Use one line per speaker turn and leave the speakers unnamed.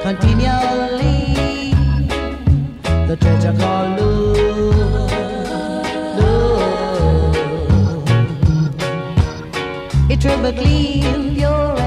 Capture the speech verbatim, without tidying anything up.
continually. The treasure called love, love. It will be clean, pure